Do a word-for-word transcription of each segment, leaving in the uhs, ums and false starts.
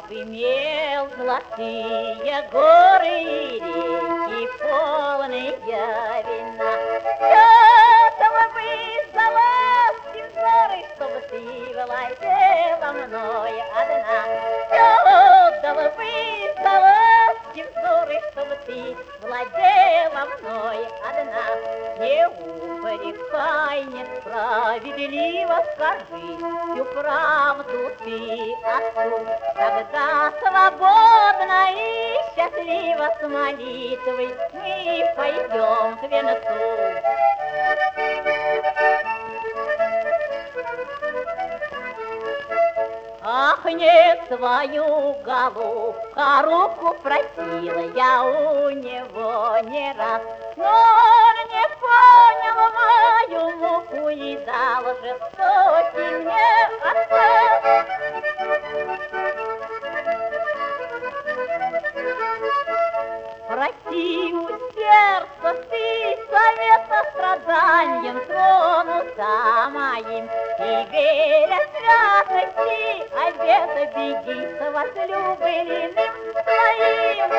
имел золотые горы и реки, полные вина. Готова бы за ласки взоры, чтобы ты владела мною одна. Готова бы за ласки взоры, чтобы ты владела мною одна. Не упрекай, несправедливо скажи всю правду ты отцу. Тогда свободно и счастливо с молитвой мы пойдем к венцу. Ах, не свою голубка руку просила я у него не раз, но он не понял мою муку и дал жестокий мне отказ. Проси у сердца ты совета страданием тронута моим, и веря святости обета беги с возлюбленным своим.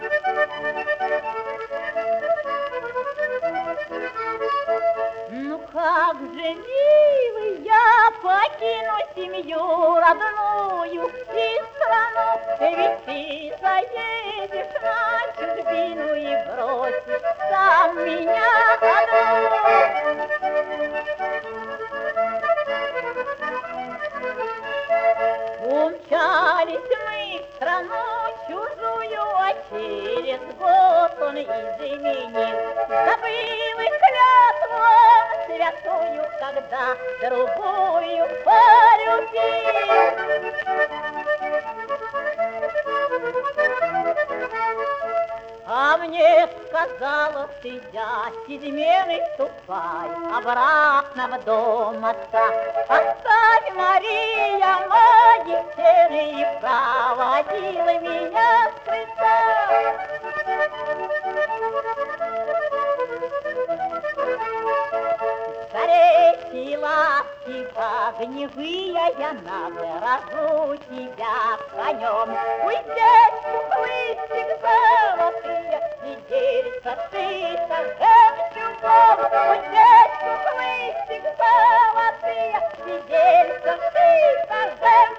Ну как же, милый, я покину семью родную и страну, ведь ты заедешь на чужбину и бросишь сам меня одну. Умчались мы в страну чужую, а через год он изменил. Забыл и клятву он святую, когда другую полюбил. А мне сказала, ты, дядь, измены ступай обратно в дом отца. Оставь, Мария, мои стены, и проводила меня с крыльца. Скорей, ласки огневые, я наберу тебя конем. Пусть здесь куклыстик золотые, и дельца шита жемчугом. Пусть здесь куклыстик золотые, и дельца шита жемчугом.